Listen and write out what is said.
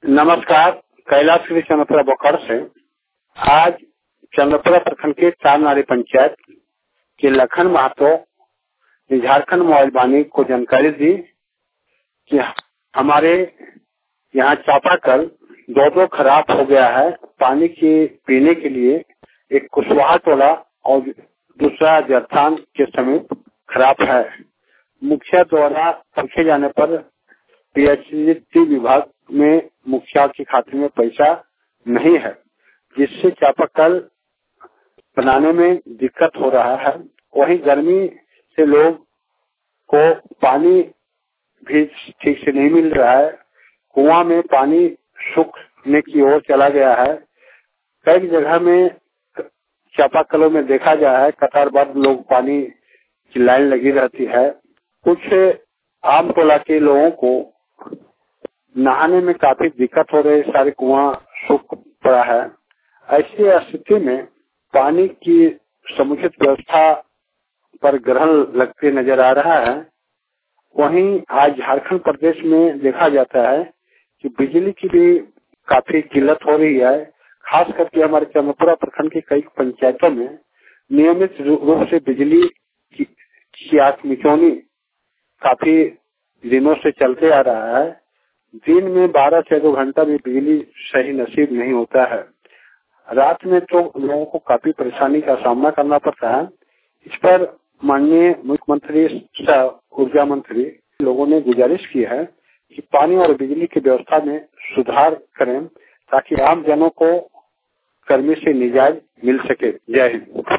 नमस्कार। कैलाश श्री चंद्रपुरा बोकारो से आज चंद्रपुरा प्रखंड के चारनारी पंचायत के लखन महतो ने झारखंड मोबाइल वाणी को जानकारी दी कि हमारे यहाँ चापाकल दो खराब हो गया है। पानी के पीने के लिए एक कुशवाहा टोला और दूसरा जरथान के समीप खराब है। मुखिया द्वारा पूछे जाने पर पीएचडी विभाग में मुखिया के खाते में पैसा नहीं है, जिससे चापाकल बनाने में दिक्कत हो रहा है। वहीं गर्मी से लोग को पानी भी ठीक से नहीं मिल रहा है। कुआं में पानी सूखने की ओर चला गया है। कई जगह में चापाकलों में देखा गया है कतारबद्ध लोग पानी की लाइन लगी रहती है। कुछ आम टोला के लोगों को नहाने में काफी दिक्कत हो रही है। सारे कुआं सूख पड़ा है। ऐसी स्थिति में पानी की समुचित व्यवस्था पर ग्रहण लगते नजर आ रहा है। वहीं आज झारखंड प्रदेश में देखा जाता है कि बिजली की भी काफी किल्लत हो रही है। खास करके हमारे चंद्रपुरा प्रखंड की कई पंचायतों में नियमित रूप से बिजली की आत्मिचौनी काफी दिनों से चलते आ रहा है। दिन में 12 से 2 घंटा भी बिजली सही नसीब नहीं होता है। रात में तो लोगों को काफी परेशानी का सामना करना पड़ता है। इस पर माननीय मुख्यमंत्री सह ऊर्जा मंत्री लोगों ने गुजारिश की है कि पानी और बिजली की व्यवस्था में सुधार करें ताकि आम जनों को गर्मी से निजात मिल सके। जय हिंद।